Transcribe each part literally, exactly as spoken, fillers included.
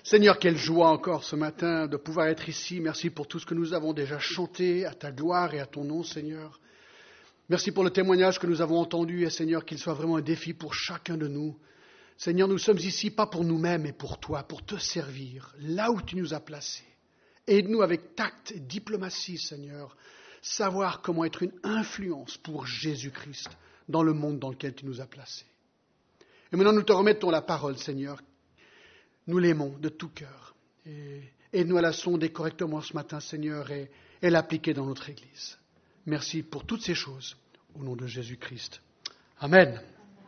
Seigneur, quelle joie encore ce matin de pouvoir être ici. Merci pour tout ce que nous avons déjà chanté à ta gloire et à ton nom, Seigneur. Merci pour le témoignage que nous avons entendu et Seigneur, qu'il soit vraiment un défi pour chacun de nous. Seigneur, nous sommes ici pas pour nous-mêmes, mais pour toi, pour te servir, là où tu nous as placés. Aide-nous avec tact et diplomatie, Seigneur, savoir comment être une influence pour Jésus-Christ dans le monde dans lequel tu nous as placés. Et maintenant, nous te remettons la parole, Seigneur. Nous l'aimons de tout cœur. Et aide-nous à la sonder correctement ce matin, Seigneur, et, et l'appliquer dans notre Église. Merci pour toutes ces choses, au nom de Jésus-Christ. Amen.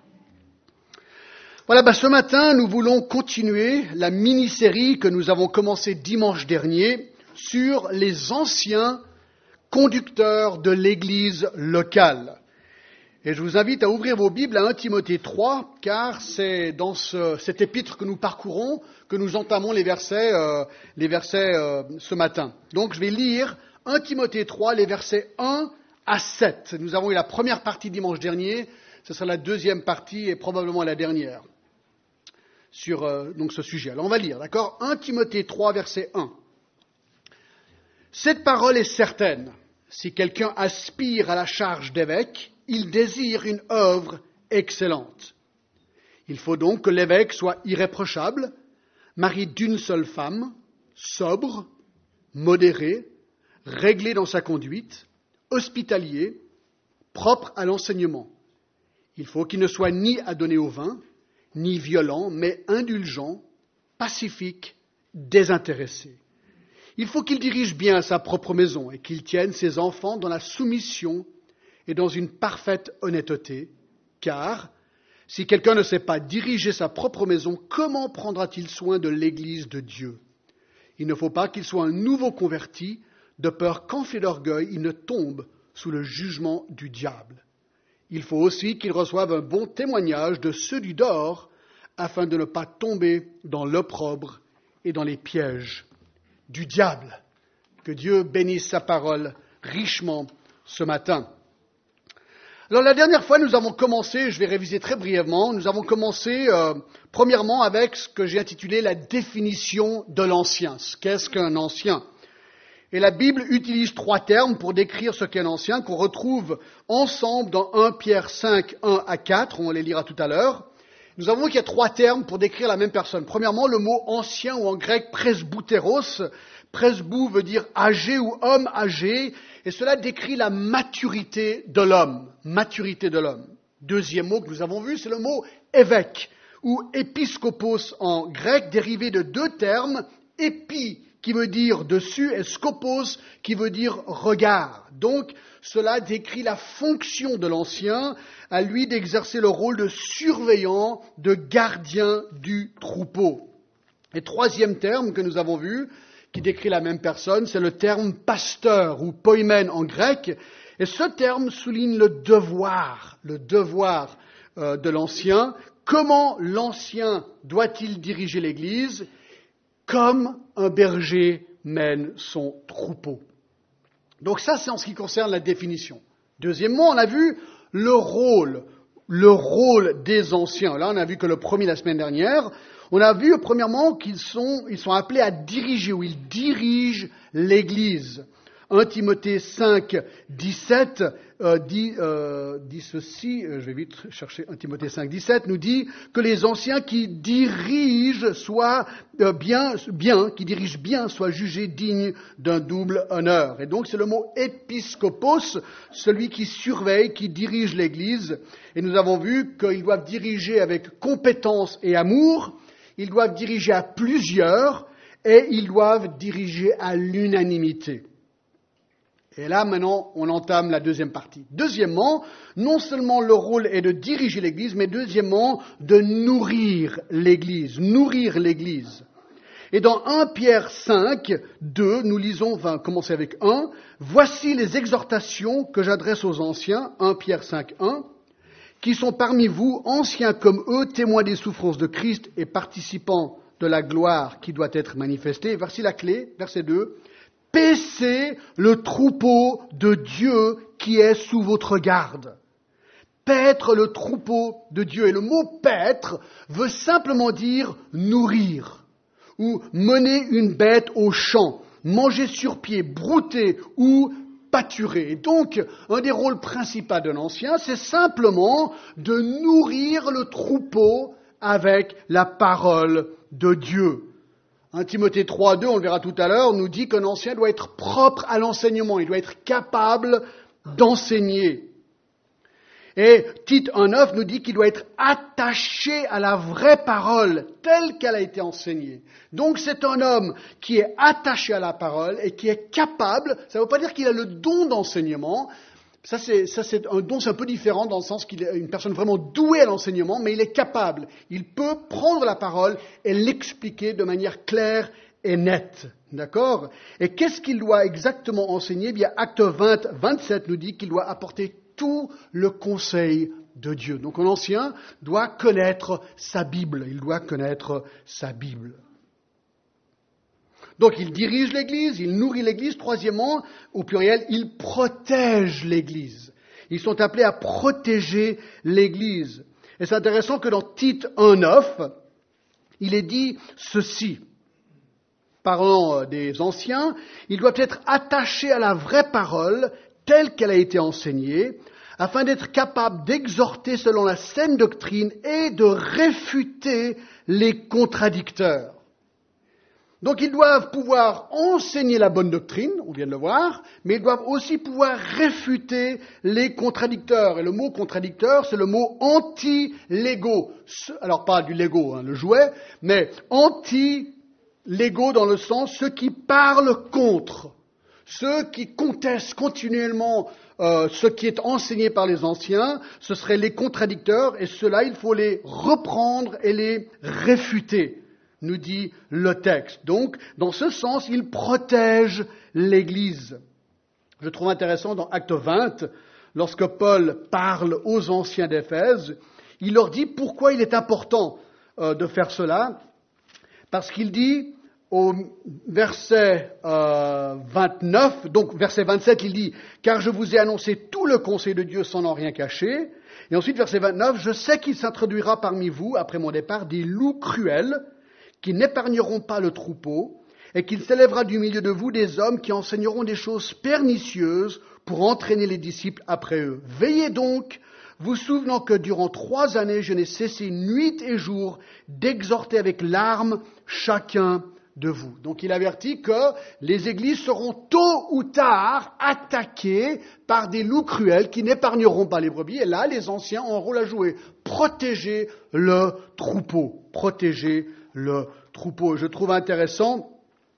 Voilà, ben ce matin, nous voulons continuer la mini-série que nous avons commencée dimanche dernier sur les anciens conducteurs de l'Église locale. Et je vous invite à ouvrir vos Bibles à un Timothée trois, car c'est dans ce, cet épître que nous parcourons que nous entamons les versets, euh, les versets euh, ce matin. Donc je vais lire un Timothée trois, les versets un à sept. Nous avons eu la première partie dimanche dernier, ce sera la deuxième partie et probablement la dernière sur euh, donc ce sujet. Alors on va lire, d'accord ? un Timothée trois, verset un. Cette parole est certaine. Si quelqu'un aspire à la charge d'évêque, il désire une œuvre excellente. Il faut donc que l'évêque soit irréprochable, mari d'une seule femme, sobre, modéré, réglé dans sa conduite, hospitalier, propre à l'enseignement. Il faut qu'il ne soit ni adonné au vin, ni violent, mais indulgent, pacifique, désintéressé. Il faut qu'il dirige bien sa propre maison et qu'il tienne ses enfants dans la soumission et dans une parfaite honnêteté, car si quelqu'un ne sait pas diriger sa propre maison, comment prendra-t-il soin de l'Église de Dieu ? Il ne faut pas qu'il soit un nouveau converti, de peur qu'enflé d'orgueil, il ne tombe sous le jugement du diable. Il faut aussi qu'il reçoive un bon témoignage de ceux du dehors, afin de ne pas tomber dans l'opprobre et dans les pièges du diable. Que Dieu bénisse sa parole richement ce matin. Alors la dernière fois, nous avons commencé, je vais réviser très brièvement, nous avons commencé euh, premièrement avec ce que j'ai intitulé la définition de l'ancien. Qu'est-ce qu'un ancien ? Et la Bible utilise trois termes pour décrire ce qu'est un ancien, qu'on retrouve ensemble dans un Pierre cinq, un à quatre, on les lira tout à l'heure. Nous avons vu qu'il y a trois termes pour décrire la même personne. Premièrement, le mot ancien, ou en grec presboutéros. Presbou veut dire âgé ou homme âgé, et cela décrit la maturité de l'homme. Maturité de l'homme. Deuxième mot que nous avons vu, c'est le mot évêque, ou épiscopos en grec, dérivé de deux termes, épi, qui veut dire dessus, et scopos, qui veut dire regard. Donc, cela décrit la fonction de l'ancien, à lui d'exercer le rôle de surveillant, de gardien du troupeau. Et troisième terme que nous avons vu, qui décrit la même personne, c'est le terme pasteur, ou poimen en grec, et ce terme souligne le devoir, le devoir euh, de l'ancien. Comment l'ancien doit-il diriger l'Église ? Comme un berger mène son troupeau. Donc ça, c'est en ce qui concerne la définition. Deuxièmement, on a vu le rôle, le rôle des anciens. Là, on a vu que le premier la semaine dernière. On a vu, premièrement, qu'ils sont, ils sont appelés à diriger, ou ils dirigent l'Église. un Timothée cinq, dix-sept euh, dit, euh, dit ceci, je vais vite chercher un Timothée cinq, dix-sept, nous dit que les anciens qui dirigent soient euh, bien, bien, qui dirigent bien, soient jugés dignes d'un double honneur. Et donc c'est le mot épiscopos, celui qui surveille, qui dirige l'Église. Et nous avons vu qu'ils doivent diriger avec compétence et amour, ils doivent diriger à plusieurs et ils doivent diriger à l'unanimité. Et là, maintenant, on entame la deuxième partie. Deuxièmement, non seulement le rôle est de diriger l'Église, mais deuxièmement, de nourrir l'Église, nourrir l'Église. Et dans un Pierre cinq, deux, nous lisons, enfin, commencer avec un, « Voici les exhortations que j'adresse aux anciens, un Pierre cinq, un, qui sont parmi vous, anciens comme eux, témoins des souffrances de Christ et participants de la gloire qui doit être manifestée. » Voici la clé, verset deux. Paissez le troupeau de Dieu qui est sous votre garde. Paître le troupeau de Dieu. Et le mot paître veut simplement dire nourrir ou mener une bête au champ, manger sur pied, brouter ou pâturer. Et donc, un des rôles principaux d'un ancien, c'est simplement de nourrir le troupeau avec la parole de Dieu. un Timothée trois deux, on le verra tout à l'heure, nous dit qu'un ancien doit être propre à l'enseignement, il doit être capable d'enseigner. Et Tite un neuf nous dit qu'il doit être attaché à la vraie parole telle qu'elle a été enseignée. Donc c'est un homme qui est attaché à la parole et qui est capable, ça ne veut pas dire qu'il a le don d'enseignement, ça c'est, ça c'est un don, c'est un peu différent dans le sens qu'il est une personne vraiment douée à l'enseignement, mais il est capable, il peut prendre la parole et l'expliquer de manière claire et nette. D'accord ? Et qu'est-ce qu'il doit exactement enseigner ? Eh bien, Acte vingt, vingt-sept nous dit qu'il doit apporter tout le conseil de Dieu. Donc un ancien doit connaître sa Bible, il doit connaître sa Bible. Donc il dirige l'Église, il nourrit l'Église. Troisièmement, au pluriel, il protège l'Église. Ils sont appelés à protéger l'Église. Et c'est intéressant que dans Tite un neuf, il est dit ceci. Parlant des anciens, ils doivent être attachés à la vraie parole telle qu'elle a été enseignée, afin d'être capables d'exhorter selon la saine doctrine et de réfuter les contradicteurs. Donc ils doivent pouvoir enseigner la bonne doctrine, on vient de le voir, mais ils doivent aussi pouvoir réfuter les contradicteurs. Et le mot contradicteur, c'est le mot anti-Lego. Alors pas du Lego, hein, le jouet, mais anti-Lego dans le sens ceux qui parlent contre. Ceux qui contestent continuellement euh, ce qui est enseigné par les anciens, ce seraient les contradicteurs, et ceux-là, il faut les reprendre et les réfuter, nous dit le texte. Donc, dans ce sens, il protège l'Église. Je trouve intéressant dans Acte vingt, lorsque Paul parle aux anciens d'Éphèse, il leur dit pourquoi il est important euh, de faire cela, parce qu'il dit... Au verset euh, vingt-neuf, donc verset vingt-sept, il dit « Car je vous ai annoncé tout le conseil de Dieu sans en rien cacher. » Et ensuite, verset vingt-neuf, « Je sais qu'il s'introduira parmi vous, après mon départ, des loups cruels qui n'épargneront pas le troupeau, et qu'il s'élèvera du milieu de vous des hommes qui enseigneront des choses pernicieuses pour entraîner les disciples après eux. Veillez donc, vous souvenant que durant trois années, je n'ai cessé nuit et jour d'exhorter avec larmes chacun de vous. » Donc il avertit que les églises seront tôt ou tard attaquées par des loups cruels qui n'épargneront pas les brebis. Et là, les anciens ont un rôle à jouer. Protéger le troupeau. Protéger le troupeau. Je trouve intéressant,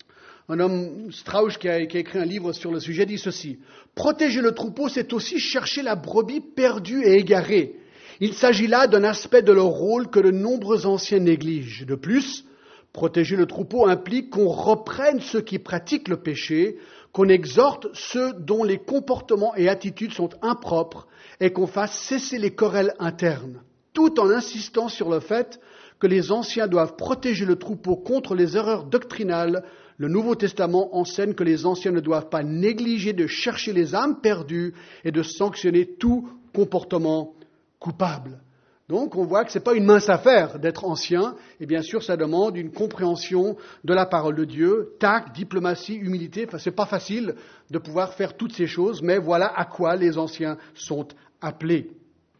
un homme, Strauch, qui a, qui a écrit un livre sur le sujet, dit ceci. Protéger le troupeau, c'est aussi chercher la brebis perdue et égarée. Il s'agit là d'un aspect de leur rôle que de nombreux anciens négligent. De plus, protéger le troupeau implique qu'on reprenne ceux qui pratiquent le péché, qu'on exhorte ceux dont les comportements et attitudes sont impropres et qu'on fasse cesser les querelles internes, tout en insistant sur le fait que les anciens doivent protéger le troupeau contre les erreurs doctrinales. Le Nouveau Testament enseigne que les anciens ne doivent pas négliger de chercher les âmes perdues et de sanctionner tout comportement coupable. Donc, on voit que ce n'est pas une mince affaire d'être ancien, et bien sûr, ça demande une compréhension de la parole de Dieu, tact, diplomatie, humilité. Enfin, c'est pas facile de pouvoir faire toutes ces choses, mais voilà à quoi les anciens sont appelés.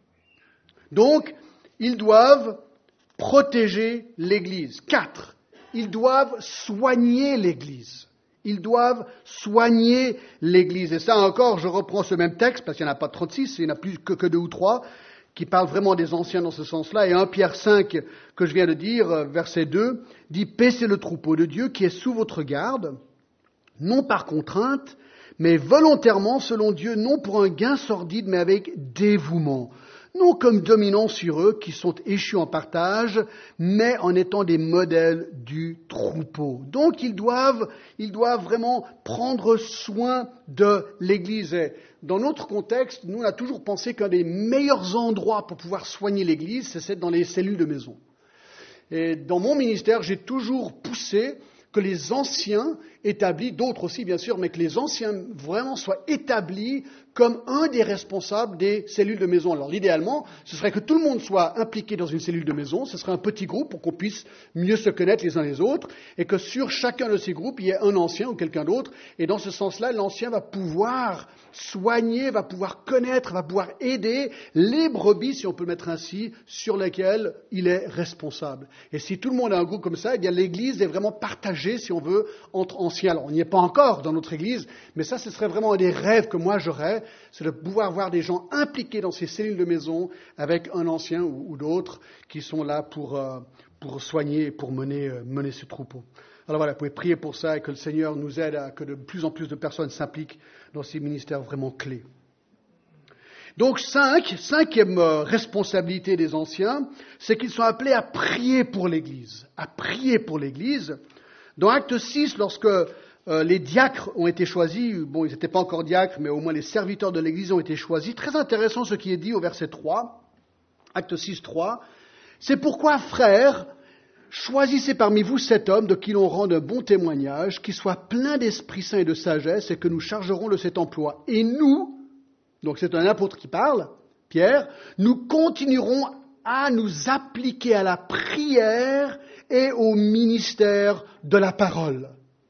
Donc, ils doivent protéger l'Église. Quatre, ils doivent soigner l'Église. Ils doivent soigner l'Église. Et ça encore, je reprends ce même texte, parce qu'il n'y en a pas trente-six, il n'y en a plus que, que deux ou trois, qui parle vraiment des anciens dans ce sens-là, et un Pierre cinq, que je viens de dire, verset deux, dit « Paissez le troupeau de Dieu qui est sous votre garde, non par contrainte, mais volontairement selon Dieu, non pour un gain sordide, mais avec dévouement, non comme dominant sur eux qui sont échus en partage, mais en étant des modèles du troupeau. » Donc ils doivent, ils doivent vraiment prendre soin de l'Église. Et dans notre contexte, nous on a toujours pensé qu'un des meilleurs endroits pour pouvoir soigner l'Église, c'est dans les cellules de maison. Et dans mon ministère, j'ai toujours poussé que les anciens établis, d'autres aussi bien sûr, mais que les anciens vraiment soient établis comme un des responsables des cellules de maison. Alors l'idéalement, ce serait que tout le monde soit impliqué dans une cellule de maison, ce serait un petit groupe pour qu'on puisse mieux se connaître les uns les autres, et que sur chacun de ces groupes, il y ait un ancien ou quelqu'un d'autre, et dans ce sens-là, l'ancien va pouvoir soigner, va pouvoir connaître, va pouvoir aider les brebis, si on peut le mettre ainsi, sur lesquelles il est responsable. Et si tout le monde a un groupe comme ça, eh bien l'Église est vraiment partagée, si on veut, entre anciens. Alors on n'y est pas encore dans notre Église, mais ça, ce serait vraiment un des rêves que moi j'aurais, c'est de pouvoir voir des gens impliqués dans ces cellules de maison avec un ancien ou, ou d'autres qui sont là pour, euh, pour soigner et pour mener, euh, mener ce troupeau. Alors voilà, vous pouvez prier pour ça et que le Seigneur nous aide à que de plus en plus de personnes s'impliquent dans ces ministères vraiment clés. Donc cinq, cinquième euh, responsabilité des anciens, c'est qu'ils sont appelés à prier pour l'Église, à prier pour l'Église. Dans Acte six, lorsque Euh, les diacres ont été choisis, bon, ils n'étaient pas encore diacres, mais au moins les serviteurs de l'Église ont été choisis. Très intéressant ce qui est dit au verset trois, Acte six, trois. C'est pourquoi, frères, choisissez parmi vous cet homme de qui l'on rende un bon témoignage, qui soit plein d'Esprit Saint et de sagesse, et que nous chargerons de cet emploi. Et nous, donc c'est un apôtre qui parle, Pierre, nous continuerons à nous appliquer à la prière et au ministère de la parole.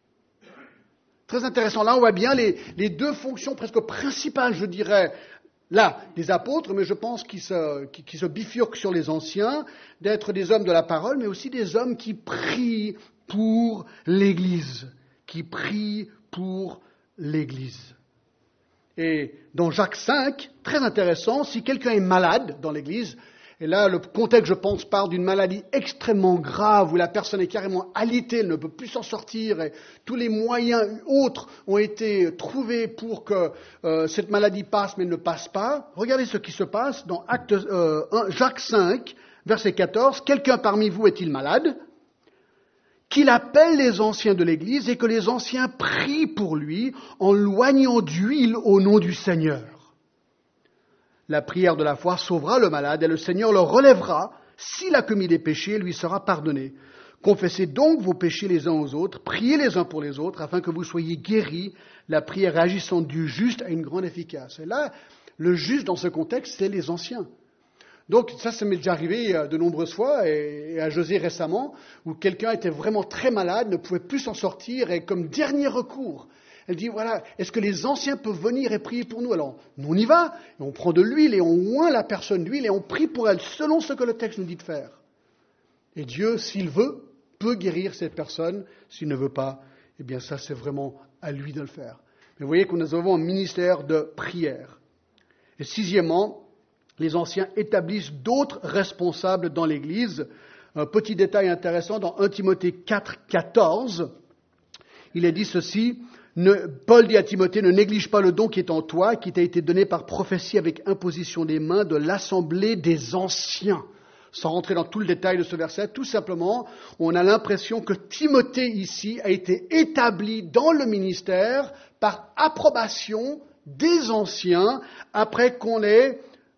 Très intéressant. Là, on voit bien les, les deux fonctions presque principales, je dirais, là, des apôtres, mais je pense qu'ils se, qui, qui se bifurquent sur les anciens, d'être des hommes de la parole, mais aussi des hommes qui prient pour l'Église, qui prient pour l'Église. Et dans Jacques cinq, très intéressant, si quelqu'un est malade dans l'Église, et là, le contexte, je pense, parle d'une maladie extrêmement grave où la personne est carrément alitée, elle ne peut plus s'en sortir et tous les moyens autres ont été trouvés pour que euh, cette maladie passe, mais ne passe pas. Regardez ce qui se passe dans Acte, euh, un, Jacques cinq, verset quatorze. Quelqu'un parmi vous est-il malade? Qu'il appelle les anciens de l'Église et que les anciens prient pour lui en loignant d'huile au nom du Seigneur. La prière de la foi sauvera le malade et le Seigneur le relèvera. S'il a commis des péchés, lui sera pardonné. Confessez donc vos péchés les uns aux autres, priez les uns pour les autres, afin que vous soyez guéris. La prière agissante du juste a une grande efficace. Et là, le juste dans ce contexte, c'est les anciens. Donc ça, ça m'est déjà arrivé de nombreuses fois, et à José récemment, où quelqu'un était vraiment très malade, ne pouvait plus s'en sortir, et comme dernier recours, elle dit, voilà, est-ce que les anciens peuvent venir et prier pour nous? Alors, on y va, et on prend de l'huile, et on oint la personne d'huile, et on prie pour elle, selon ce que le texte nous dit de faire. Et Dieu, s'il veut, peut guérir cette personne. S'il ne veut pas, eh bien ça, c'est vraiment à lui de le faire. Mais vous voyez que nous avons un ministère de prière. Et sixièmement, les anciens établissent d'autres responsables dans l'Église. Un petit détail intéressant, dans un Timothée quatre, quatorze, il est dit ceci, ne, Paul dit à Timothée, ne néglige pas le don qui est en toi, qui t'a été donné par prophétie avec imposition des mains de l'assemblée des anciens. Sans rentrer dans tout le détail de ce verset, tout simplement, on a l'impression que Timothée ici a été établi dans le ministère par approbation des anciens, après qu'on ait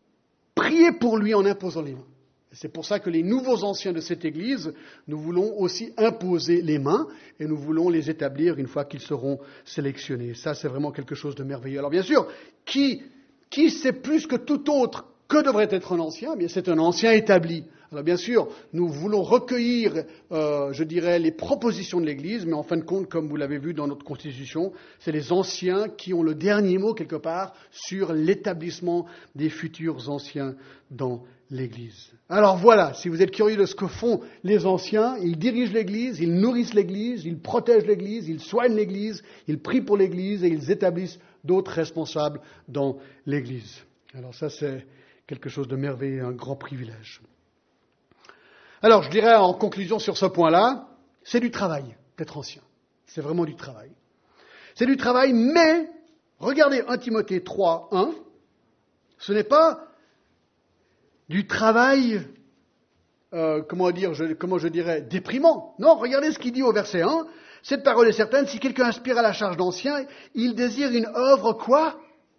prié pour lui en imposant les mains. C'est pour ça que les nouveaux anciens de cette Église, nous voulons aussi imposer les mains et nous voulons les établir une fois qu'ils seront sélectionnés. Ça, c'est vraiment quelque chose de merveilleux. Alors bien sûr, qui, qui sait plus que tout autre que devrait être un ancien? Eh bien, c'est un ancien établi. Alors bien sûr, nous voulons recueillir, euh, je dirais, les propositions de l'Église, mais en fin de compte, comme vous l'avez vu dans notre Constitution, c'est les anciens qui ont le dernier mot, quelque part, sur l'établissement des futurs anciens dans l'Église. Alors voilà, si vous êtes curieux de ce que font les anciens, ils dirigent l'Église, ils nourrissent l'Église, ils protègent l'Église, ils soignent l'Église, ils prient pour l'Église et ils établissent d'autres responsables dans l'Église. Alors ça, c'est quelque chose de merveilleux, un grand privilège. Alors, je dirais en conclusion sur ce point-là, c'est du travail d'être ancien. C'est vraiment du travail. C'est du travail, mais, regardez un Timothée trois, un, ce n'est pas du travail, euh, comment dire, je, comment je dirais, déprimant. Non, regardez ce qu'il dit au verset un. Cette parole est certaine, si quelqu'un aspire à la charge d'ancien, il désire une œuvre quoi?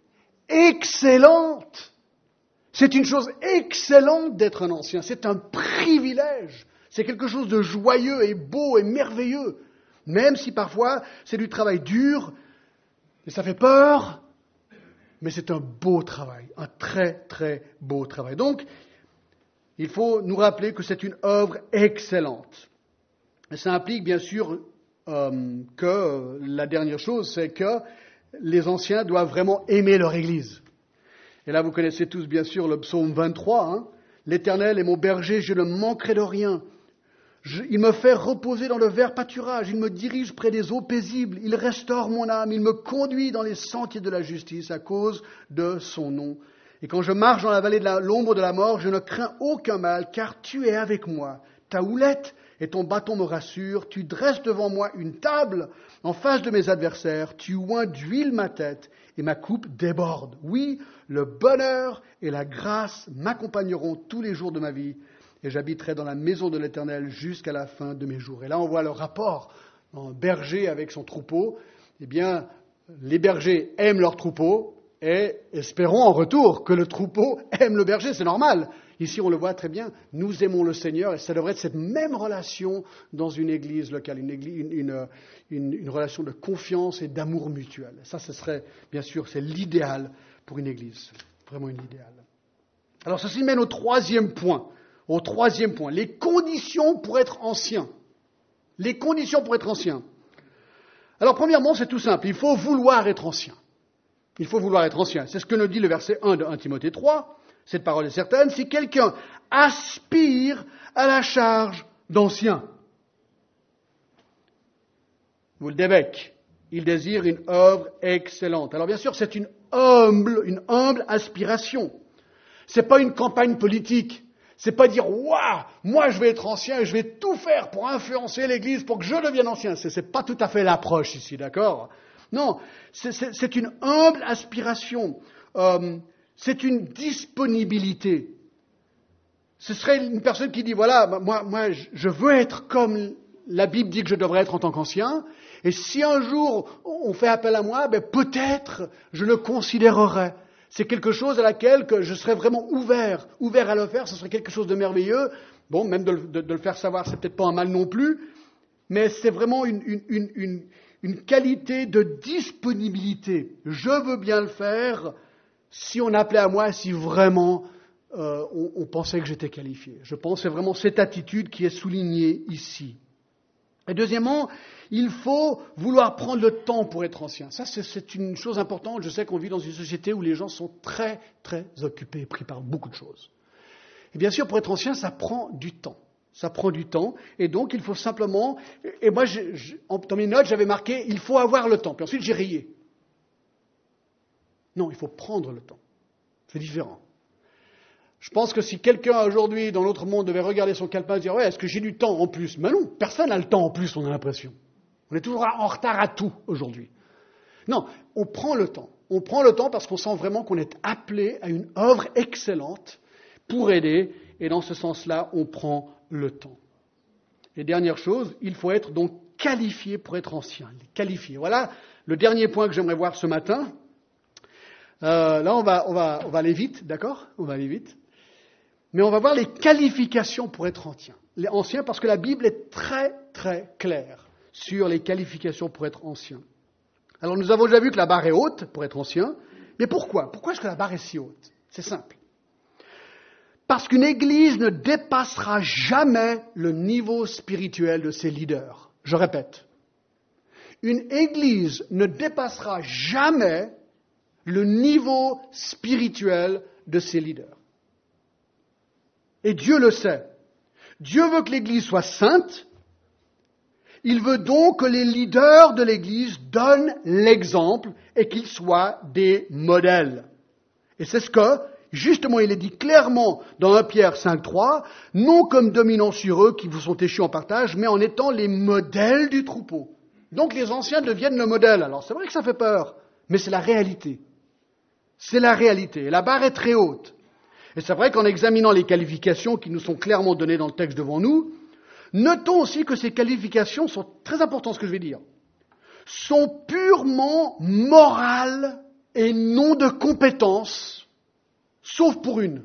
Excellente. C'est une chose excellente d'être un ancien. C'est un privilège. C'est quelque chose de joyeux et beau et merveilleux Même si parfois c'est du travail dur, et ça fait peur, mais c'est un beau travail, un très très beau travail. Donc, il faut nous rappeler que c'est une œuvre excellente. Et ça implique bien sûr euh, que euh, la dernière chose, c'est que les anciens doivent vraiment aimer leur Église. Et là, vous connaissez tous bien sûr le psaume vingt-trois. Hein. L'Éternel est mon berger, je ne manquerai de rien. Je, il me fait reposer dans le vert pâturage, il me dirige près des eaux paisibles, il restaure mon âme, il me conduit dans les sentiers de la justice à cause de son nom. Et quand je marche dans la vallée de la, l'ombre de la mort, je ne crains aucun mal, car tu es avec moi. Ta houlette et ton bâton me rassurent. Tu dresses devant moi une table en face de mes adversaires. Tu oins d'huile ma tête et ma coupe déborde. Oui, le bonheur et la grâce m'accompagneront tous les jours de ma vie. Et j'habiterai dans la maison de l'Éternel jusqu'à la fin de mes jours. Et là, on voit le rapport en berger avec son troupeau. Eh bien, les bergers aiment leur troupeau et espérons en retour que le troupeau aime le berger. C'est normal. Ici, on le voit très bien. Nous aimons le Seigneur et ça devrait être cette même relation dans une église locale, une, église, une, une, une, une relation de confiance et d'amour mutuel. Ça, ce serait, bien sûr, c'est l'idéal pour une église. Vraiment une idéal. Alors, ceci mène au troisième point. Au troisième point, les conditions pour être ancien. Les conditions pour être ancien. Alors, premièrement, c'est tout simple. Il faut vouloir être ancien. Il faut vouloir être ancien. C'est ce que nous dit le verset un de premier Timothée trois. Cette parole est certaine. Si quelqu'un aspire à la charge d'ancien, vous le d'évêque, il désire une œuvre excellente. Alors, bien sûr, c'est une humble, une humble aspiration. C'est pas une campagne politique. C'est pas dire, waouh, moi je vais être ancien et je vais tout faire pour influencer l'Église pour que je devienne ancien. C'est, c'est pas tout à fait l'approche ici, d'accord? Non, c'est, c'est, c'est une humble aspiration. Euh, c'est une disponibilité. Ce serait une personne qui dit, voilà, moi, moi je veux être comme la Bible dit que je devrais être en tant qu'ancien. Et si un jour on fait appel à moi, ben peut-être je le considérerai. C'est quelque chose à laquelle que je serais vraiment ouvert, ouvert à le faire, ce serait quelque chose de merveilleux. Bon, même de, de, de le faire savoir, c'est peut-être pas un mal non plus, mais c'est vraiment une, une, une, une, une qualité de disponibilité. Je veux bien le faire si on appelait à moi, si vraiment euh, on, on pensait que j'étais qualifié. Je pense que c'est vraiment cette attitude qui est soulignée ici. Et deuxièmement, il faut vouloir prendre le temps pour être ancien. Ça, c'est, c'est une chose importante. Je sais qu'on vit dans une société où les gens sont très, très occupés et pris par beaucoup de choses. Et bien sûr, pour être ancien, ça prend du temps. Ça prend du temps. Et donc, il faut simplement... Et moi, je, je, dans mes notes, j'avais marqué « il faut avoir le temps ». Puis ensuite, j'ai rayé. Non, il faut prendre le temps. C'est différent. Je pense que si quelqu'un aujourd'hui dans notre monde devait regarder son calepin et dire « ouais, est-ce que j'ai du temps en plus ?» Mais non, personne n'a le temps en plus, on a l'impression. On est toujours en retard à tout aujourd'hui. Non, on prend le temps. On prend le temps parce qu'on sent vraiment qu'on est appelé à une œuvre excellente pour aider. Et dans ce sens-là, on prend le temps. Et dernière chose, il faut être donc qualifié pour être ancien. Qualifié. Voilà le dernier point que j'aimerais voir ce matin. Euh, là, on va, on, va, on va aller vite, d'accord ? On va aller vite. Mais on va voir les qualifications pour être ancien. Les anciens, parce que la Bible est très, très claire sur les qualifications pour être ancien. Alors, nous avons déjà vu que la barre est haute pour être ancien. Mais pourquoi ? Pourquoi est-ce que la barre est si haute ? C'est simple. Parce qu'une église ne dépassera jamais le niveau spirituel de ses leaders. Je répète. Une église ne dépassera jamais le niveau spirituel de ses leaders. Et Dieu le sait. Dieu veut que l'Église soit sainte. Il veut donc que les leaders de l'Église donnent l'exemple et qu'ils soient des modèles. Et c'est ce que, justement, il est dit clairement dans un Pierre cinq trois, non comme dominants sur eux qui vous sont échus en partage, mais en étant les modèles du troupeau. Donc les anciens deviennent le modèle. Alors c'est vrai que ça fait peur, mais c'est la réalité. C'est la réalité. Et la barre est très haute. Et c'est vrai qu'en examinant les qualifications qui nous sont clairement données dans le texte devant nous, notons aussi que ces qualifications sont très importantes, ce que je vais dire, sont purement morales et non de compétences, sauf pour une.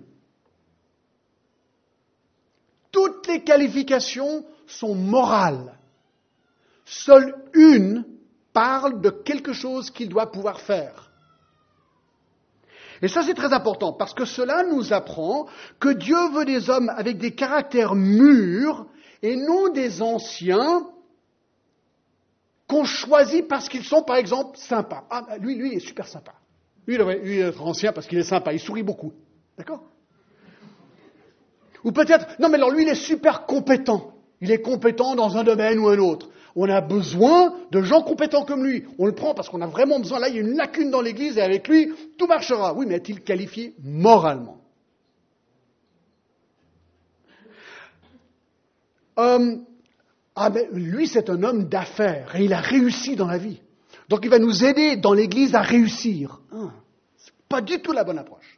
Toutes les qualifications sont morales, seule une parle de quelque chose qu'il doit pouvoir faire. Et ça, c'est très important, parce que cela nous apprend que Dieu veut des hommes avec des caractères mûrs et non des anciens qu'on choisit parce qu'ils sont, par exemple, sympas. Ah, lui, lui, il est super sympa. Lui, il devrait lui, être ancien parce qu'il est sympa, il sourit beaucoup. D'accord ? Ou peut-être, non mais alors lui, il est super compétent. Il est compétent dans un domaine ou un autre. On a besoin de gens compétents comme lui. On le prend parce qu'on a vraiment besoin. Là, il y a une lacune dans l'Église et avec lui, tout marchera. Oui, mais est-il qualifié moralement ? euh, Ah, mais lui, c'est un homme d'affaires et il a réussi dans la vie. Donc, il va nous aider dans l'Église à réussir. Ah, c'est pas du tout la bonne approche.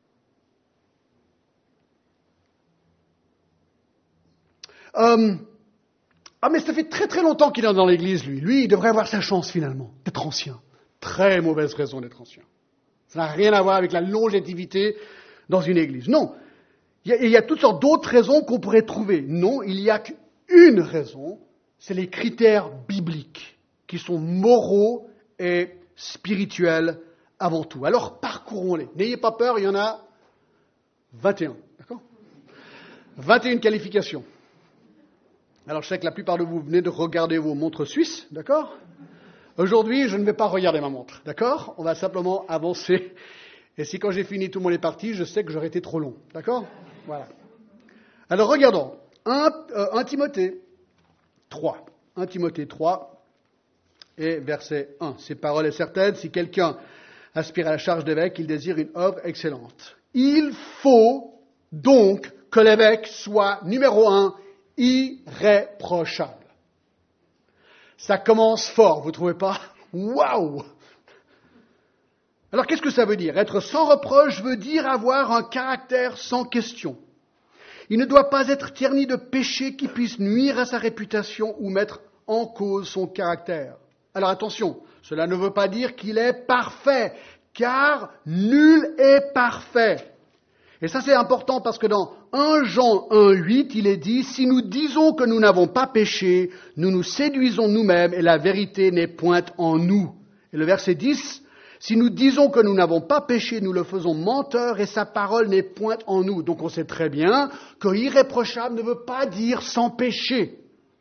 Euh, Ah, mais ça fait très très longtemps qu'il est dans l'église, lui. Lui, il devrait avoir sa chance, finalement, d'être ancien. Très mauvaise raison d'être ancien. Ça n'a rien à voir avec la longévité dans une église. Non. Il y a, il y a toutes sortes d'autres raisons qu'on pourrait trouver. Non, il n'y a qu'une raison, c'est les critères bibliques, qui sont moraux et spirituels avant tout. Alors, parcourons-les. N'ayez pas peur, il y en a vingt et un. D'accord ? vingt et une qualifications. Alors, je sais que la plupart de vous venez de regarder vos montres suisses, d'accord ? Aujourd'hui, je ne vais pas regarder ma montre, d'accord ? On va simplement avancer. Et si quand j'ai fini, tout le monde est parti, je sais que j'aurais été trop long, d'accord ? Voilà. Alors, regardons. un euh, Timothée trois. un Timothée trois et verset un. Ces paroles est certaine, si quelqu'un aspire à la charge d'évêque, il désire une œuvre excellente. Il faut donc que l'évêque soit, numéro un, irréprochable. Ça commence fort, vous trouvez pas ? Waouh ! Alors qu'est-ce que ça veut dire ? Être sans reproche veut dire avoir un caractère sans question. Il ne doit pas être terni de péché qui puisse nuire à sa réputation ou mettre en cause son caractère. Alors attention, cela ne veut pas dire qu'il est parfait, car nul est parfait. Et ça c'est important parce que dans un Jean un huit, il est dit « Si nous disons que nous n'avons pas péché, nous nous séduisons nous-mêmes et la vérité n'est point en nous. » Et le verset dix, « Si nous disons que nous n'avons pas péché, nous le faisons menteur et sa parole n'est point en nous. » Donc on sait très bien que irréprochable ne veut pas dire sans péché.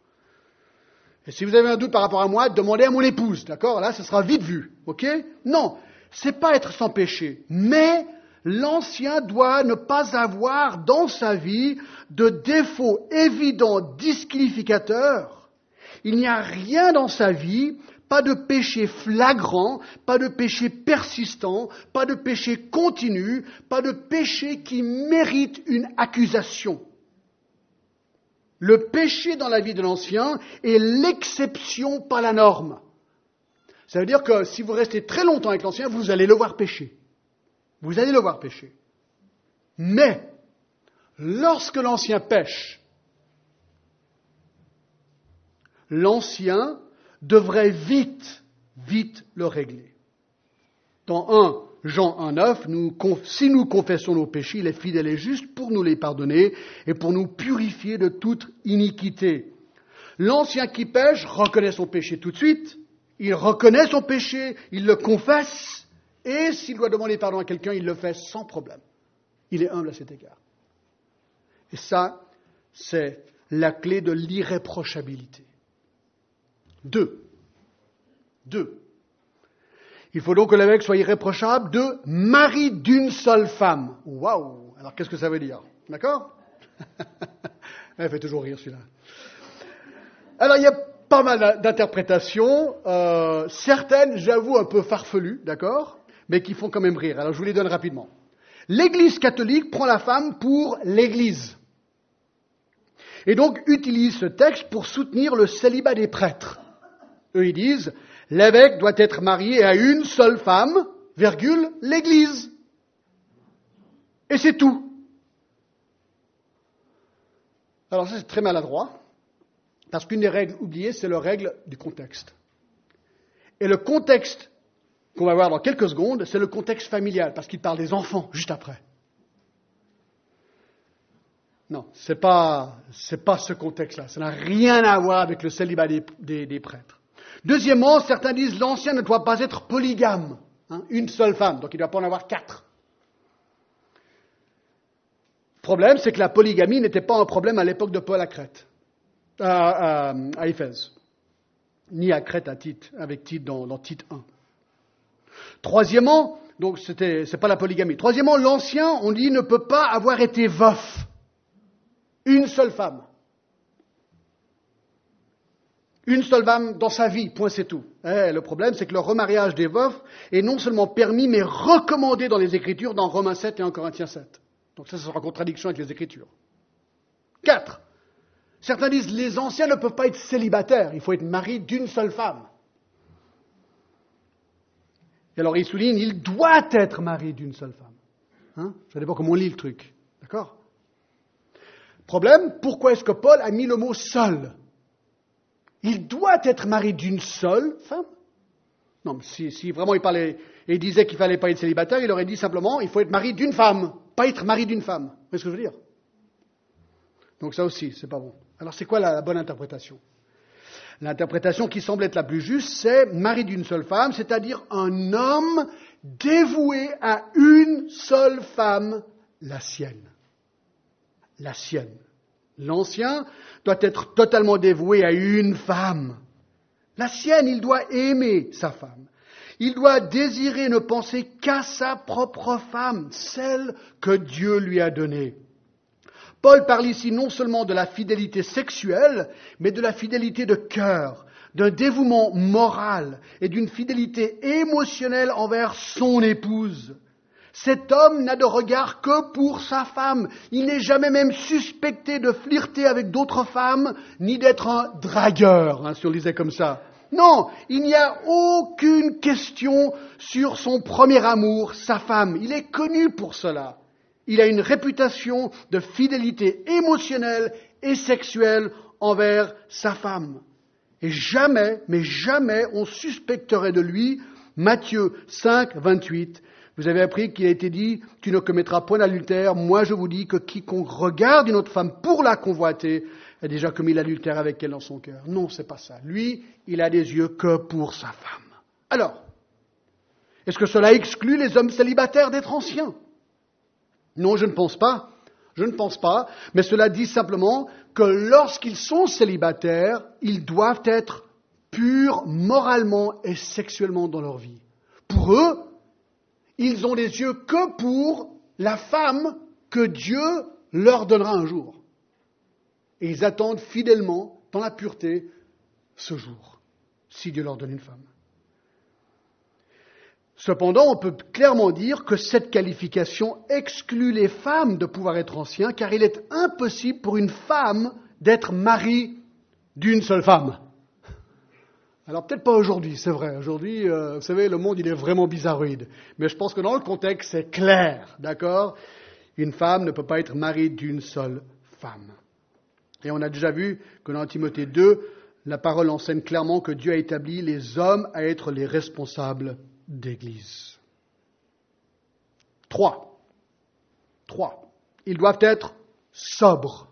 Et si vous avez un doute par rapport à moi, demandez à mon épouse, d'accord ? Là, ce sera vite vu, ok ? Non, c'est pas être sans péché, mais l'ancien doit ne pas avoir dans sa vie de défauts évidents disqualificateurs. Il n'y a rien dans sa vie, pas de péché flagrant, pas de péché persistant, pas de péché continu, pas de péché qui mérite une accusation. Le péché dans la vie de l'ancien est l'exception, pas la norme. Ça veut dire que si vous restez très longtemps avec l'ancien, vous allez le voir pécher. Vous allez le voir pécher. Mais, lorsque l'ancien pêche, l'ancien devrait vite, vite le régler. Dans un Jean un neuf, nous, si nous confessons nos péchés, il est fidèle et juste pour nous les pardonner et pour nous purifier de toute iniquité. L'ancien qui pêche reconnaît son péché tout de suite, il reconnaît son péché, il le confesse, et s'il doit demander pardon à quelqu'un, il le fait sans problème. Il est humble à cet égard. Et ça, c'est la clé de l'irréprochabilité. Deux. Deux. Il faut donc que l'évêque soit irréprochable de mari d'une seule femme. Waouh! Alors qu'est-ce que ça veut dire? D'accord? Elle fait toujours rire celui-là. Alors il y a pas mal d'interprétations, euh, certaines, j'avoue, un peu farfelues, d'accord, mais qui font quand même rire. Alors je vous les donne rapidement. L'Église catholique prend la femme pour l'Église. Et donc utilise ce texte pour soutenir le célibat des prêtres. Eux, ils disent, l'évêque doit être marié à une seule femme, virgule, l'Église. Et c'est tout. Alors ça, c'est très maladroit, parce qu'une des règles oubliées, c'est la règle du contexte. Et le contexte qu'on va voir dans quelques secondes, c'est le contexte familial, parce qu'il parle des enfants juste après. Non, c'est pas, c'est pas ce contexte-là. Ça n'a rien à voir avec le célibat des, des, des prêtres. Deuxièmement, certains disent l'ancien ne doit pas être polygame, hein, une seule femme, donc il ne doit pas en avoir quatre. Le problème, c'est que la polygamie n'était pas un problème à l'époque de Paul à Crète, à, à, à Éphèse, ni à Crète à Tite, avec Tite dans, dans Tite un. Troisièmement, donc c'était, c'est pas la polygamie. Troisièmement, l'ancien, on dit, ne peut pas avoir été veuf. Une seule femme. Une seule femme dans sa vie, point c'est tout. Eh, le problème, c'est que le remariage des veufs est non seulement permis, mais recommandé dans les Écritures, dans Romains sept et en Corinthiens sept. Donc ça, ça sera en contradiction avec les Écritures. Quatre. Certains disent, les anciens ne peuvent pas être célibataires, il faut être mari d'une seule femme. Et alors il souligne, il doit être mari d'une seule femme. Hein? Ça dépend comment on lit le truc. D'accord ? Problème, pourquoi est-ce que Paul a mis le mot seul ? Il doit être mari d'une seule femme ? Non, mais si, si vraiment il parlait et il disait qu'il ne fallait pas être célibataire, il aurait dit simplement, il faut être mari d'une femme, pas être mari d'une femme. Vous voyez ce que je veux dire ? Donc ça aussi, c'est pas bon. Alors c'est quoi la, la bonne interprétation ? L'interprétation qui semble être la plus juste, c'est mari d'une seule femme, c'est-à-dire un homme dévoué à une seule femme, la sienne. La sienne. L'ancien doit être totalement dévoué à une femme. La sienne, il doit aimer sa femme. Il doit désirer ne penser qu'à sa propre femme, celle que Dieu lui a donnée. Paul parle ici non seulement de la fidélité sexuelle, mais de la fidélité de cœur, d'un dévouement moral et d'une fidélité émotionnelle envers son épouse. Cet homme n'a de regard que pour sa femme. Il n'est jamais même suspecté de flirter avec d'autres femmes, ni d'être un dragueur, hein, si on le disait comme ça. Non, il n'y a aucune question sur son premier amour, sa femme. Il est connu pour cela. Il a une réputation de fidélité émotionnelle et sexuelle envers sa femme. Et jamais, mais jamais, on suspecterait de lui, Matthieu cinq, vingt-huit, vous avez appris qu'il a été dit, tu ne commettras point d'adultère, moi je vous dis que quiconque regarde une autre femme pour la convoiter, a déjà commis l'adultère avec elle dans son cœur. Non, c'est pas ça. Lui, il a des yeux que pour sa femme. Alors, est-ce que cela exclut les hommes célibataires d'être anciens ? Non, je ne pense pas. Je ne pense pas. Mais cela dit simplement que lorsqu'ils sont célibataires, ils doivent être purs moralement et sexuellement dans leur vie. Pour eux, ils ont les yeux que pour la femme que Dieu leur donnera un jour. Et ils attendent fidèlement, dans la pureté, ce jour, si Dieu leur donne une femme. Cependant, on peut clairement dire que cette qualification exclut les femmes de pouvoir être anciens, car il est impossible pour une femme d'être mari d'une seule femme. Alors peut-être pas aujourd'hui, c'est vrai. Aujourd'hui, euh, vous savez, le monde il est vraiment bizarroïde. Mais je pense que dans le contexte, c'est clair, d'accord ? Une femme ne peut pas être mariée d'une seule femme. Et on a déjà vu que dans Timothée deux, la parole enseigne clairement que Dieu a établi les hommes à être les responsables d'Église. Trois. Trois. Ils doivent être sobres.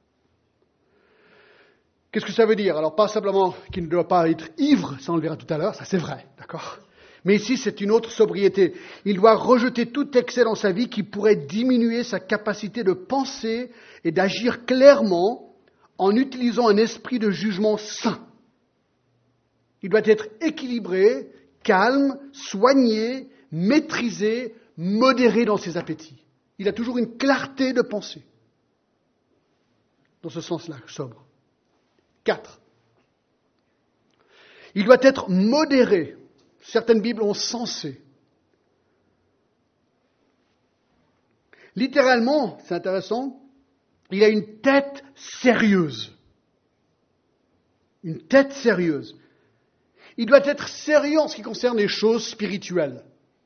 Qu'est-ce que ça veut dire ? Alors, pas simplement qu'ils ne doivent pas être ivres, ça on le verra tout à l'heure, ça c'est vrai, d'accord ? Mais ici, c'est une autre sobriété. Il doit rejeter tout excès dans sa vie qui pourrait diminuer sa capacité de penser et d'agir clairement en utilisant un esprit de jugement sain. Il doit être équilibré, calme, soigné, maîtrisé, modéré dans ses appétits. Il a toujours une clarté de pensée. Dans ce sens-là, sobre. Quatre. Il doit être modéré. Certaines Bibles ont sensé. Littéralement, c'est intéressant, il a une tête sérieuse. Une tête sérieuse. Il doit être sérieux en ce qui concerne les choses spirituelles.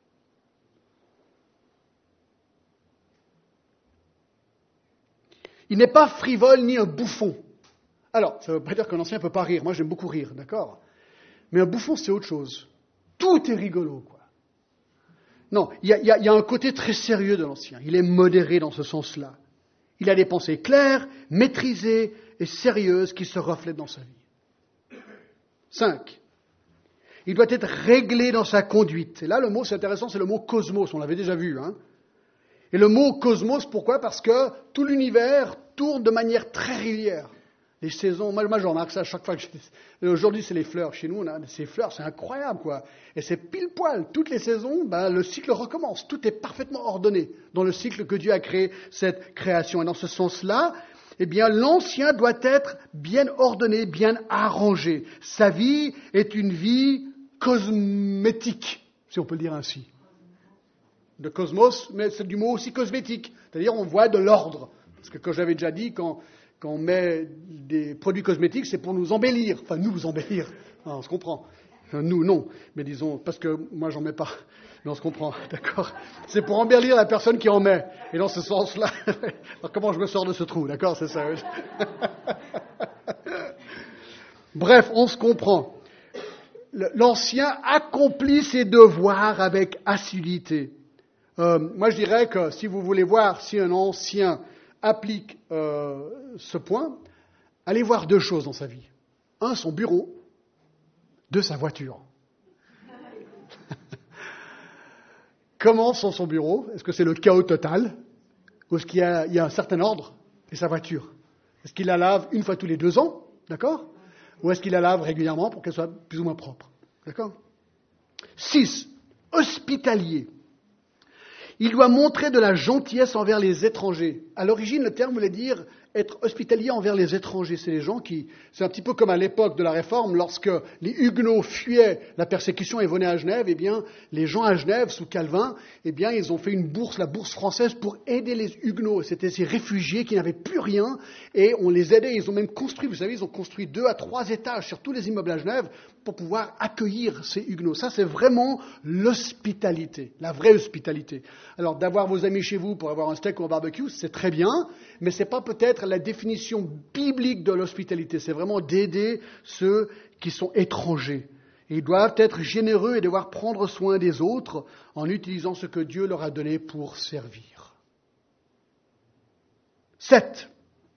Il n'est pas frivole ni un bouffon. Alors, ça ne veut pas dire qu'un ancien ne peut pas rire. Moi, j'aime beaucoup rire, d'accord ? Mais un bouffon, c'est autre chose. Tout est rigolo, quoi. Non, il y a, il y a, il y a un côté très sérieux de l'ancien. Il est modéré dans ce sens-là. Il a des pensées claires, maîtrisées et sérieuses qui se reflètent dans sa vie. Cinq. Il doit être réglé dans sa conduite. Et là, le mot, c'est intéressant, c'est le mot cosmos. On l'avait déjà vu. Hein. Et le mot cosmos, pourquoi ? Parce que tout l'univers tourne de manière très régulière. Les saisons, moi, moi je remarque ça à chaque fois que je... Aujourd'hui, c'est les fleurs. Chez nous, on a ces fleurs, c'est incroyable, quoi. Et c'est pile poil. Toutes les saisons, ben, le cycle recommence. Tout est parfaitement ordonné dans le cycle que Dieu a créé, cette création. Et dans ce sens-là, eh bien, l'ancien doit être bien ordonné, bien arrangé. Sa vie est une vie cosmétique, si on peut le dire ainsi. De cosmos, mais c'est du mot aussi cosmétique. C'est-à-dire, on voit de l'ordre. Parce que, comme j'avais déjà dit, quand... Quand on met des produits cosmétiques, c'est pour nous embellir. Enfin, nous embellir. Ah, on se comprend. Enfin, nous, non. Mais disons, parce que moi, j'en mets pas. Mais on se comprend. D'accord ? C'est pour embellir la personne qui en met. Et dans ce sens-là, alors comment je me sors de ce trou ? D'accord ? C'est ça. Bref, on se comprend. L'ancien accomplit ses devoirs avec assiduité. Euh, moi, je dirais que si vous voulez voir si un ancien applique euh, ce point, allez voir deux choses dans sa vie. Un, son bureau. Deux, sa voiture. Comment sont son bureau ? Est-ce que c'est le chaos total ? Ou est-ce qu'il y a, il y a un certain ordre ? Et sa voiture ? Est-ce qu'il la lave une fois tous les deux ans ? D'accord ? Ou est-ce qu'il la lave régulièrement pour qu'elle soit plus ou moins propre ? D'accord ? Six, hospitalier. Il doit montrer de la gentillesse envers les étrangers. À l'origine, le terme voulait dire être hospitalier envers les étrangers. C'est les gens qui... C'est un petit peu comme à l'époque de la Réforme, lorsque les Huguenots fuyaient la persécution et venaient à Genève, eh bien, les gens à Genève, sous Calvin, eh bien, ils ont fait une bourse, la bourse française, pour aider les Huguenots. C'était ces réfugiés qui n'avaient plus rien, et on les aidait. Ils ont même construit, vous savez, ils ont construit deux à trois étages sur tous les immeubles à Genève pour pouvoir accueillir ces Huguenots. Ça, c'est vraiment l'hospitalité, la vraie hospitalité. Alors, d'avoir vos amis chez vous pour avoir un steak ou un barbecue, c'est très bien, mais c'est pas peut-être la définition biblique de l'hospitalité. C'est vraiment d'aider ceux qui sont étrangers. Et ils doivent être généreux et devoir prendre soin des autres en utilisant ce que Dieu leur a donné pour servir. Sept.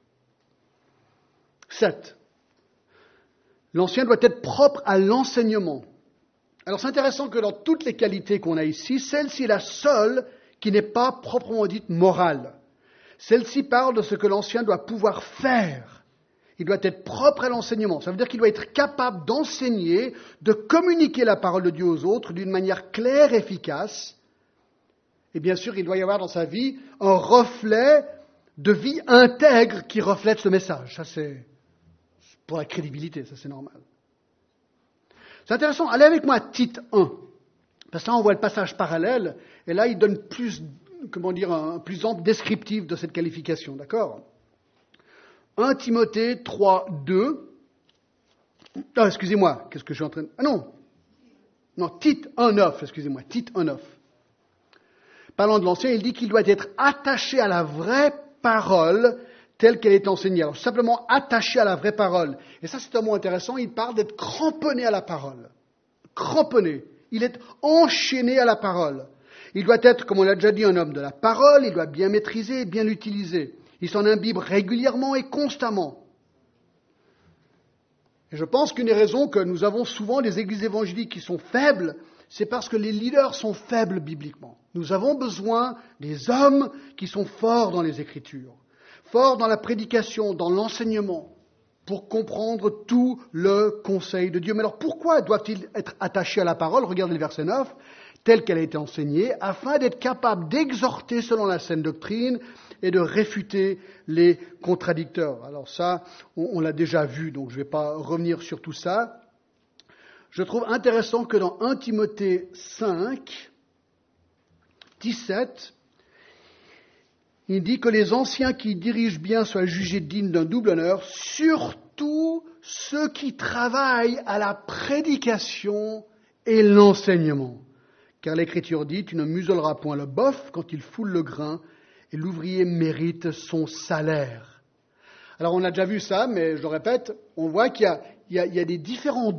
Sept. L'ancien doit être propre à l'enseignement. Alors c'est intéressant que dans toutes les qualités qu'on a ici, celle-ci est la seule qui n'est pas proprement dite morale. Celle-ci parle de ce que l'ancien doit pouvoir faire. Il doit être propre à l'enseignement. Ça veut dire qu'il doit être capable d'enseigner, de communiquer la parole de Dieu aux autres d'une manière claire et efficace. Et bien sûr, il doit y avoir dans sa vie un reflet de vie intègre qui reflète ce message. Ça, c'est pour la crédibilité, ça c'est normal. C'est intéressant. Allez avec moi à Tite un. Parce que là, on voit le passage parallèle, et là, il donne plus, comment dire, un plus ample descriptif de cette qualification, d'accord ? un Timothée trois, deux. Ah, excusez-moi, qu'est-ce que je suis en train de... Ah non, non, Tite un, neuf, excusez-moi, Tite un, neuf. Parlant de l'ancien, il dit qu'il doit être attaché à la vraie parole telle qu'elle est enseignée. Alors, simplement attaché à la vraie parole. Et ça, c'est un mot intéressant, il parle d'être cramponné à la parole. Cramponné. Il est enchaîné à la parole. Il doit être, comme on l'a déjà dit, un homme de la parole, il doit bien maîtriser et bien l'utiliser. Il s'en imbibe régulièrement et constamment. Et je pense qu'une des raisons que nous avons souvent des églises évangéliques qui sont faibles, c'est parce que les leaders sont faibles bibliquement. Nous avons besoin des hommes qui sont forts dans les Écritures, forts dans la prédication, dans l'enseignement, pour comprendre tout le conseil de Dieu. Mais alors pourquoi doivent-ils être attachés à la parole ? Regardez le verset neuf, telle qu'elle a été enseignée, afin d'être capables d'exhorter selon la saine doctrine et de réfuter les contradicteurs. Alors ça, on, on l'a déjà vu, donc je ne vais pas revenir sur tout ça. Je trouve intéressant que dans un Timothée cinq, dix-sept, il dit que les anciens qui dirigent bien soient jugés dignes d'un double honneur, surtout ceux qui travaillent à la prédication et l'enseignement. Car l'Écriture dit, tu ne muselleras point le bœuf quand il foule le grain, et l'ouvrier mérite son salaire. Alors on a déjà vu ça, mais je le répète, on voit qu'il y a, il y a, il y a des différents dons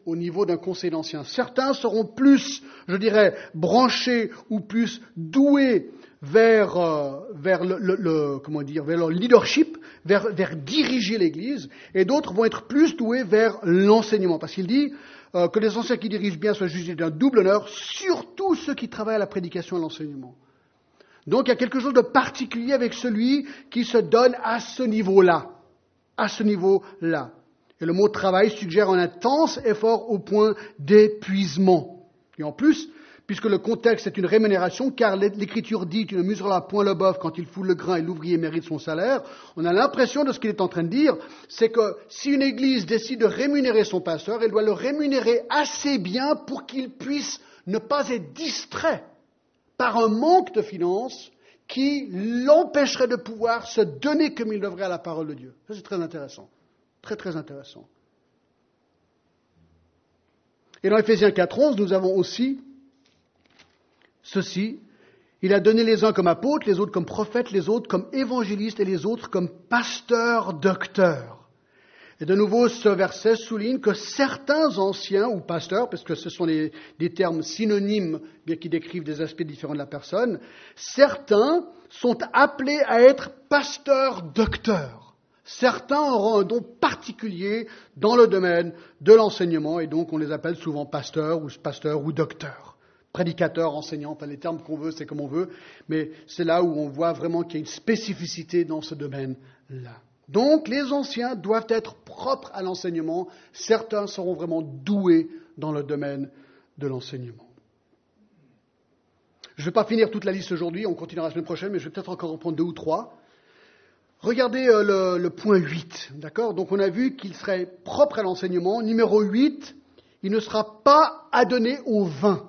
au niveau d'un conseil d'anciens. Certains seront plus, je dirais, branchés ou plus doués vers, euh, vers le, le, le, comment dire, vers le leadership, vers, vers diriger l'Église, et d'autres vont être plus doués vers l'enseignement. Parce qu'il dit euh, que les anciens qui dirigent bien soient jugés d'un double honneur, surtout ceux qui travaillent à la prédication et à l'enseignement. Donc il y a quelque chose de particulier avec celui qui se donne à ce niveau-là. À ce niveau-là. Et le mot travail suggère un intense effort au point d'épuisement. Et en plus, puisque le contexte est une rémunération, car l'Écriture dit « Tu ne museras point le bœuf quand il foule le grain et l'ouvrier mérite son salaire », on a l'impression de ce qu'il est en train de dire, c'est que si une Église décide de rémunérer son pasteur, elle doit le rémunérer assez bien pour qu'il puisse ne pas être distrait par un manque de finances qui l'empêcherait de pouvoir se donner comme il devrait à la parole de Dieu. Ça, c'est très intéressant. Très, très intéressant. Et dans Éphésiens quatre onze, nous avons aussi ceci. Il a donné les uns comme apôtres, les autres comme prophètes, les autres comme évangélistes et les autres comme pasteurs, docteurs. Et de nouveau, ce verset souligne que certains anciens ou pasteurs, parce que ce sont des, des termes synonymes bien qui décrivent des aspects différents de la personne, certains sont appelés à être pasteurs docteurs. Certains auront un don particulier dans le domaine de l'enseignement, et donc on les appelle souvent pasteurs ou pasteurs ou docteurs. Prédicateurs, enseignants, enfin les termes qu'on veut, c'est comme on veut, mais c'est là où on voit vraiment qu'il y a une spécificité dans ce domaine-là. Donc, les anciens doivent être propres à l'enseignement. Certains seront vraiment doués dans le domaine de l'enseignement. Je ne vais pas finir toute la liste aujourd'hui, on continuera la semaine prochaine, mais je vais peut-être encore en prendre deux ou trois. Regardez euh, le, le point huit, d'accord ? Donc, on a vu qu'il serait propre à l'enseignement. Numéro huit, il ne sera pas adonné au vin.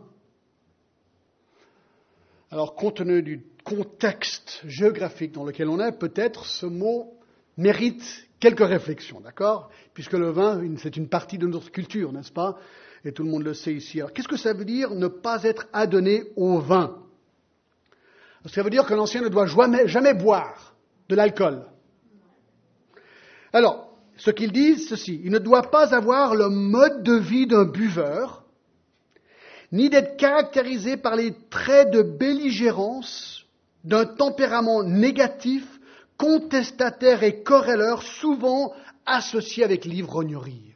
Alors, compte tenu du contexte géographique dans lequel on est, peut-être ce mot mérite quelques réflexions, d'accord ? Puisque le vin, c'est une partie de notre culture, n'est-ce pas ? Et tout le monde le sait ici. Alors, qu'est-ce que ça veut dire ne pas être adonné au vin ? Ça veut dire que l'ancien ne doit jamais, jamais boire de l'alcool. Alors, ce qu'ils disent, ceci, il ne doit pas avoir le mode de vie d'un buveur, ni d'être caractérisé par les traits de belligérance, d'un tempérament négatif, contestataire et querelleur, souvent associé avec l'ivrognerie.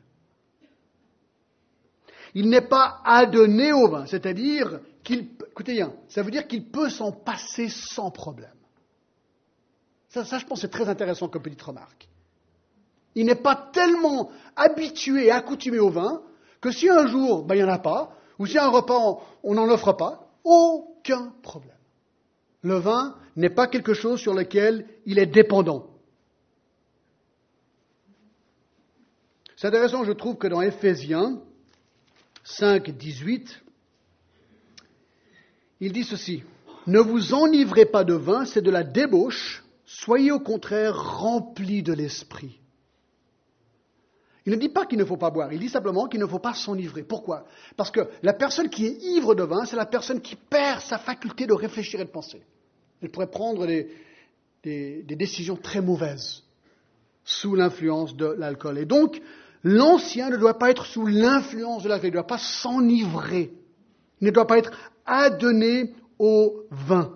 Il n'est pas adonné au vin, c'est-à-dire qu'il, écoutez bien, ça veut dire qu'il peut s'en passer sans problème. Ça, ça, je pense, c'est très intéressant comme petite remarque. Il n'est pas tellement habitué et accoutumé au vin que si un jour, ben, il n'y en a pas, ou si un repas, on n'en offre pas, aucun problème. Le vin n'est pas quelque chose sur lequel il est dépendant. C'est intéressant, je trouve, que dans Éphésiens cinq, dix-huit, il dit ceci. « Ne vous enivrez pas de vin, c'est de la débauche, soyez au contraire remplis de l'esprit. » Il ne dit pas qu'il ne faut pas boire, il dit simplement qu'il ne faut pas s'enivrer. Pourquoi ? Parce que la personne qui est ivre de vin, c'est la personne qui perd sa faculté de réfléchir et de penser. Elle pourrait prendre des, des, des décisions très mauvaises sous l'influence de l'alcool. Et donc, l'ancien ne doit pas être sous l'influence de l'alcool, il ne doit pas s'enivrer. Il ne doit pas être adonné au vin.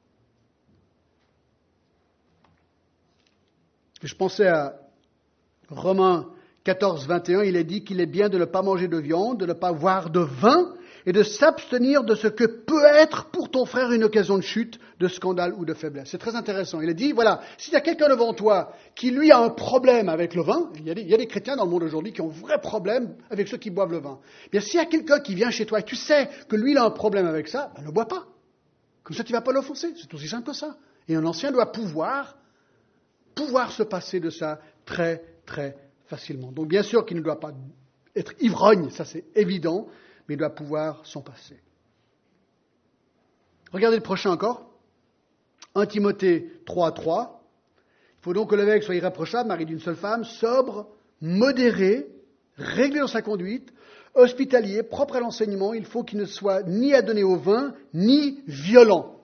Je pensais à Romains quatorze, vingt et un, il est dit qu'il est bien de ne pas manger de viande, de ne pas boire de vin, et de s'abstenir de ce que peut être pour ton frère une occasion de chute, de scandale ou de faiblesse. C'est très intéressant. Il a dit, voilà, s'il y a quelqu'un devant toi qui, lui, a un problème avec le vin, il y a des, il y a des chrétiens dans le monde aujourd'hui qui ont un vrai problème avec ceux qui boivent le vin. Bien, s'il y a quelqu'un qui vient chez toi et tu sais que lui, il a un problème avec ça, ben, ne bois pas. Comme ça, tu ne vas pas l'offenser. C'est aussi simple que ça. Et un ancien doit pouvoir, pouvoir se passer de ça très, très facilement. Donc, bien sûr qu'il ne doit pas être ivrogne, ça c'est évident, mais il doit pouvoir s'en passer. Regardez le prochain encore. un Timothée trois, trois. Il faut donc que l'évêque soit irréprochable, mari d'une seule femme, sobre, modéré, réglé dans sa conduite, hospitalier, propre à l'enseignement. Il faut qu'il ne soit ni adonné au vin, ni violent.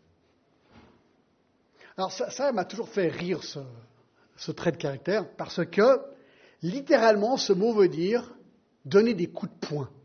Alors ça, ça m'a toujours fait rire, ce, ce trait de caractère, parce que, littéralement, ce mot veut dire donner des coups de poing.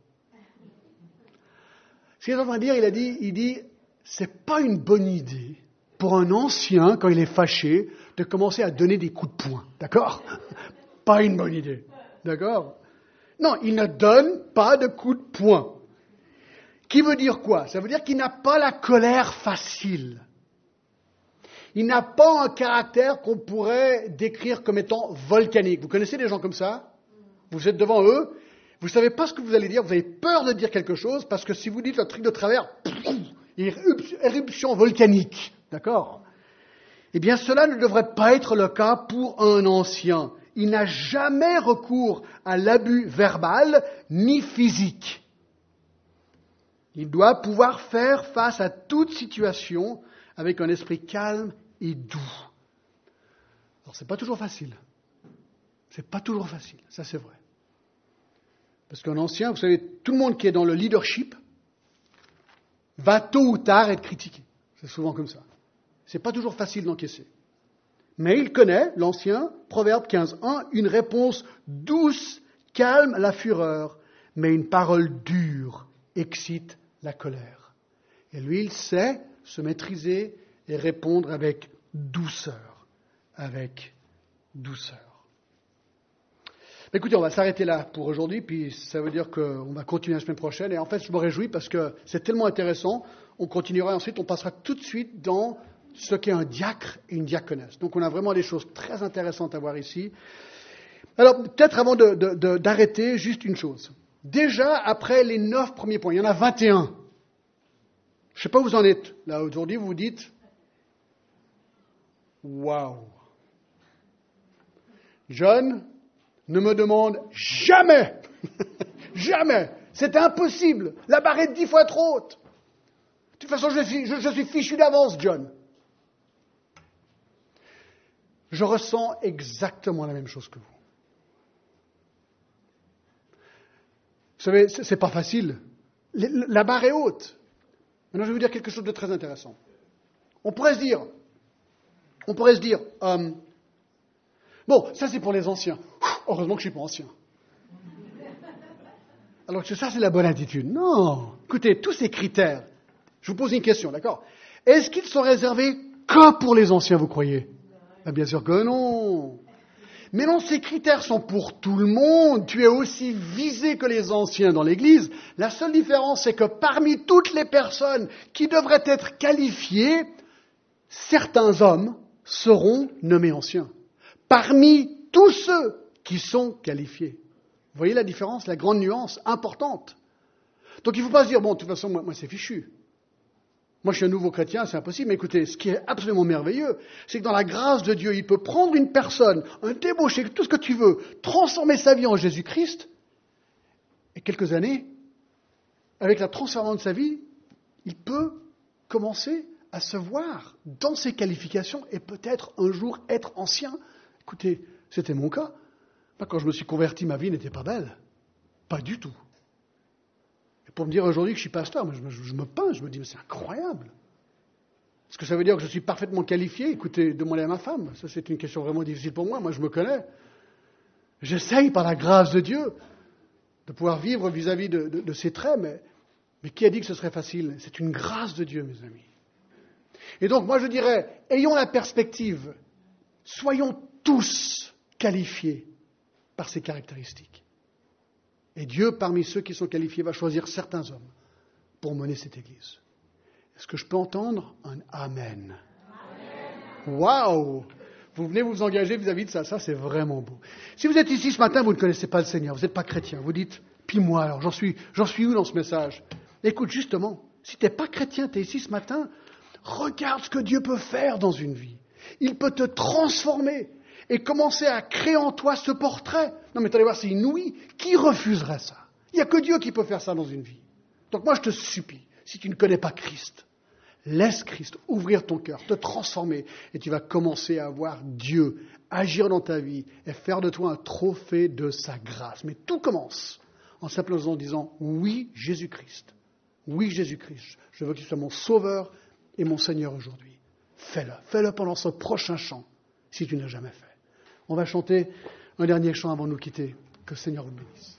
Ce qu'il est en train de dire, il a dit, il dit, c'est pas une bonne idée pour un ancien, quand il est fâché, de commencer à donner des coups de poing. D'accord? Pas une bonne idée. D'accord? Non, il ne donne pas de coups de poing. Qui veut dire quoi? Ça veut dire qu'il n'a pas la colère facile. Il n'a pas un caractère qu'on pourrait décrire comme étant volcanique. Vous connaissez des gens comme ça? Vous êtes devant eux, vous ne savez pas ce que vous allez dire, vous avez peur de dire quelque chose, parce que si vous dites le truc de travers, éruption volcanique. D'accord? Eh bien, cela ne devrait pas être le cas pour un ancien. Il n'a jamais recours à l'abus verbal ni physique. Il doit pouvoir faire face à toute situation avec un esprit calme et doux. Alors, c'est pas toujours facile. C'est pas toujours facile, ça c'est vrai. Parce qu'un ancien, vous savez, tout le monde qui est dans le leadership va tôt ou tard être critiqué. C'est souvent comme ça. C'est pas toujours facile d'encaisser. Mais il connaît, l'ancien, Proverbe quinze un, une réponse douce calme la fureur, mais une parole dure excite la colère. Et lui, il sait se maîtriser et répondre avec douceur. Avec douceur. Écoutez, on va s'arrêter là pour aujourd'hui, puis ça veut dire qu'on va continuer la semaine prochaine. Et en fait, je me réjouis parce que c'est tellement intéressant. On continuera ensuite, on passera tout de suite dans ce qu'est un diacre et une diaconesse. Donc on a vraiment des choses très intéressantes à voir ici. Alors, peut-être avant de, de, de, d'arrêter, juste une chose. Déjà, après les neuf premiers points, il y en a vingt et un. Je ne sais pas où vous en êtes. Là, aujourd'hui, vous vous dites, waouh. John ne me demande jamais, jamais, c'est impossible, la barre est dix fois trop haute. De toute façon, je suis, je, je suis fichu d'avance, John. Je ressens exactement la même chose que vous. Vous savez, c'est, c'est pas facile. La barre est haute. Maintenant, je vais vous dire quelque chose de très intéressant. On pourrait se dire, on pourrait se dire, euh, bon, ça c'est pour les anciens. Heureusement que je ne suis pas ancien. Alors que ça, c'est la bonne attitude. Non. Écoutez, tous ces critères, je vous pose une question, d'accord? Est-ce qu'ils sont réservés que pour les anciens, vous croyez? Ben, bien sûr que non. Mais non, ces critères sont pour tout le monde. Tu es aussi visé que les anciens dans l'Église. La seule différence, c'est que parmi toutes les personnes qui devraient être qualifiées, certains hommes seront nommés anciens. Parmi tous ceux qui sont qualifiés. Vous voyez la différence, la grande nuance importante. Donc il ne faut pas se dire, bon, de toute façon, moi, moi c'est fichu. Moi, je suis un nouveau chrétien, c'est impossible. Mais écoutez, ce qui est absolument merveilleux, c'est que dans la grâce de Dieu, il peut prendre une personne, un débauché, tout ce que tu veux, transformer sa vie en Jésus-Christ, et quelques années, avec la transformation de sa vie, il peut commencer à se voir dans ses qualifications et peut-être un jour être ancien. Écoutez, c'était mon cas. Moi, quand je me suis converti, ma vie n'était pas belle. Pas du tout. Et pour me dire aujourd'hui que je suis pasteur, moi, je, me, je me peins, je me dis, mais c'est incroyable. Est-ce que ça veut dire que je suis parfaitement qualifié? Écoutez, demandez à ma femme. Ça, c'est une question vraiment difficile pour moi. Moi, je me connais. J'essaye, par la grâce de Dieu, de pouvoir vivre vis-à-vis de, de, de ses traits, mais, mais qui a dit que ce serait facile? C'est une grâce de Dieu, mes amis. Et donc, moi, je dirais, ayons la perspective, soyons tous qualifiés par ces caractéristiques. Et Dieu, parmi ceux qui sont qualifiés, va choisir certains hommes pour mener cette Église. Est-ce que je peux entendre un Amen? Waouh! Vous venez vous engager vis-à-vis de ça. Ça, c'est vraiment beau. Si vous êtes ici ce matin, vous ne connaissez pas le Seigneur, vous n'êtes pas chrétien, vous dites, puis moi, alors, j'en suis, j'en suis où dans ce message? Écoute, justement, si tu n'es pas chrétien, tu es ici ce matin, regarde ce que Dieu peut faire dans une vie. Il peut te transformer et commencer à créer en toi ce portrait. Non mais allez voir, c'est inouï. Qui refuserait ça? Il n'y a que Dieu qui peut faire ça dans une vie. Donc moi je te supplie, si tu ne connais pas Christ, laisse Christ ouvrir ton cœur, te transformer, et tu vas commencer à voir Dieu agir dans ta vie et faire de toi un trophée de sa grâce. Mais tout commence en s'applaudissant en disant, oui Jésus-Christ, oui Jésus-Christ, je veux que tu sois mon sauveur et mon Seigneur aujourd'hui. Fais-le, fais-le pendant ce prochain chant, si tu ne l'as jamais fait. On va chanter un dernier chant avant de nous quitter. Que le Seigneur vous bénisse.